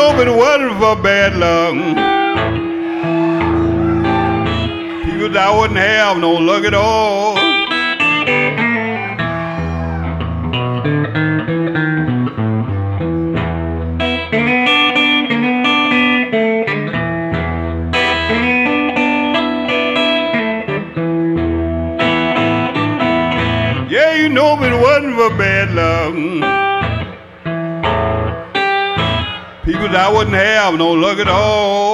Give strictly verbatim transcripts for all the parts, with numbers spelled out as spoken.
know if it wasn't for bad luck, people I wouldn't have no luck at all. Yeah, you know if it wasn't for bad luck, people I wouldn't have no luck at all.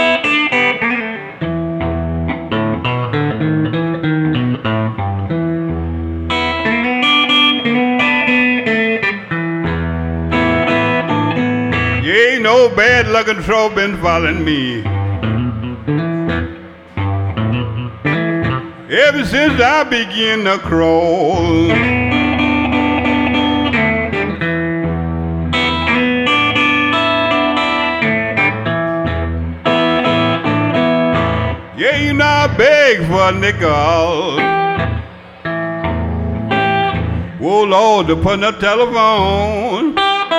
Yeah, ain't no bad luck and trouble been following me ever since I began to crawl. Yeah, you know I beg for a nickel. Oh Lord, to put in the telephone.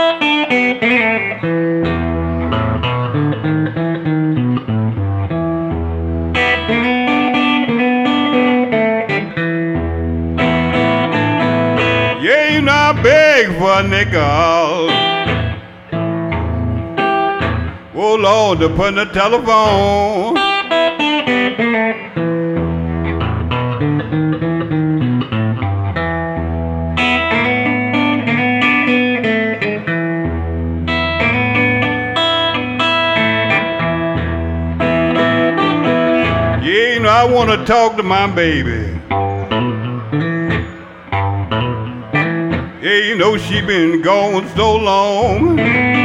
Yeah, you know I beg for a nickel. Oh Lord, to put in the telephone. Yeah, you know I want to talk to my baby. Yeah, you know she been gone so long.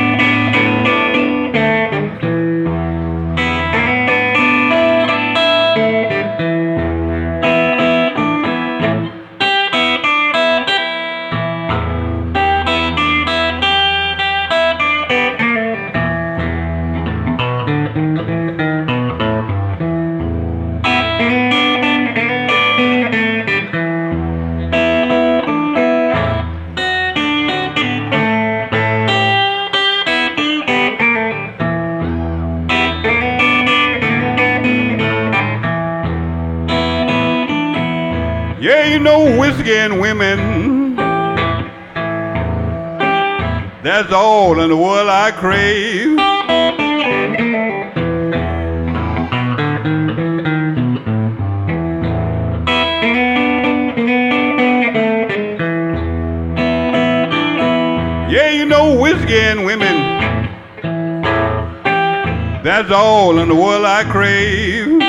Yeah, you know whiskey and women, that's all in the world I crave. Yeah, you know whiskey and women, that's all in the world I crave.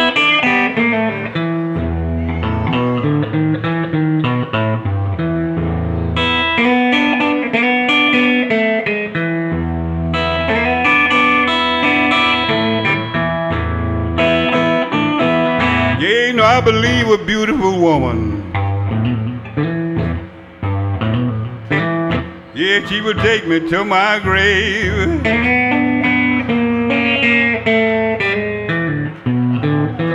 Yeah, you know I believe a beautiful woman. Yeah, she will take me to my grave.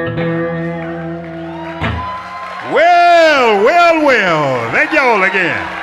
Well, well, well, thank y'all again.